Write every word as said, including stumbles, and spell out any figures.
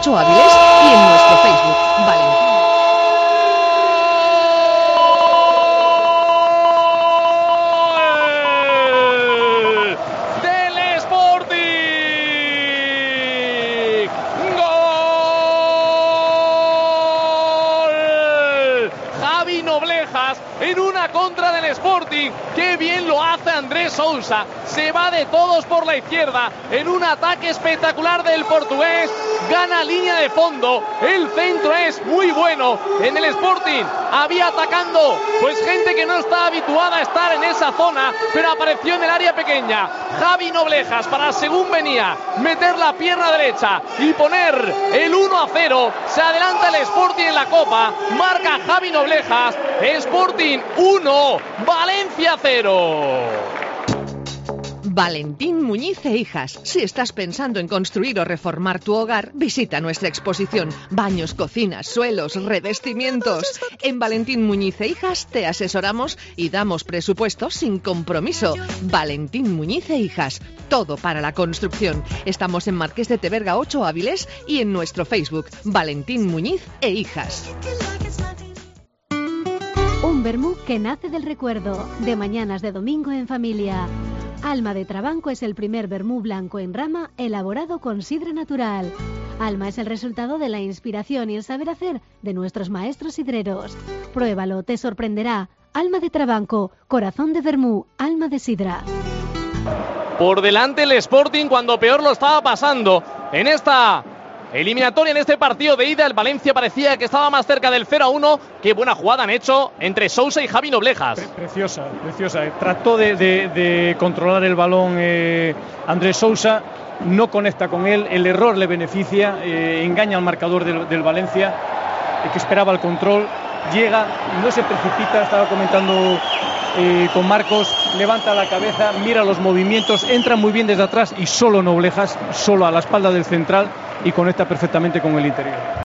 ocho Avilés y en nuestro Facebook, Valentín. En una contra del Sporting, qué bien lo hace Andrés Sousa, se va de todos por la izquierda, en un ataque espectacular del portugués, gana línea de fondo, el centro es muy bueno, en el Sporting había atacando, pues gente que no está habituada a estar en esa zona, pero apareció en el área pequeña, Javi Noblejas para según venía, meter la pierna derecha y poner el uno a cero, se adelanta el Sporting en la Copa, marca Javi Noblejas, Sporting uno, Valencia cero. Valentín Muñiz e Hijas. Si estás pensando en construir o reformar tu hogar, visita nuestra exposición. Baños, cocinas, suelos, revestimientos. En Valentín Muñiz e Hijas te asesoramos y damos presupuestos sin compromiso. Valentín Muñiz e Hijas. Todo para la construcción. Estamos en Marqués de Teverga ocho Avilés y en nuestro Facebook. Valentín Muñiz e Hijas. Un vermú que nace del recuerdo, de mañanas de domingo en familia. Alma de Trabanco es el primer vermú blanco en rama elaborado con sidra natural. Alma es el resultado de la inspiración y el saber hacer de nuestros maestros sidreros. Pruébalo, te sorprenderá. Alma de Trabanco, corazón de vermú, alma de sidra. Por delante el Sporting cuando peor lo estaba pasando. En esta eliminatoria, en este partido de ida, el Valencia parecía que estaba más cerca del cero a uno. Qué buena jugada han hecho entre Sousa y Javi Noblejas. Pre preciosa, preciosa. Trató de, de, de controlar el balón eh, Andrés Sousa, no conecta con él, el error le beneficia, eh, engaña al marcador del, del Valencia, eh, que esperaba el control, llega, no se precipita, estaba comentando eh, con Marcos, levanta la cabeza, mira los movimientos, entra muy bien desde atrás y solo Noblejas, solo a la espalda del central, y conecta perfectamente con el interior.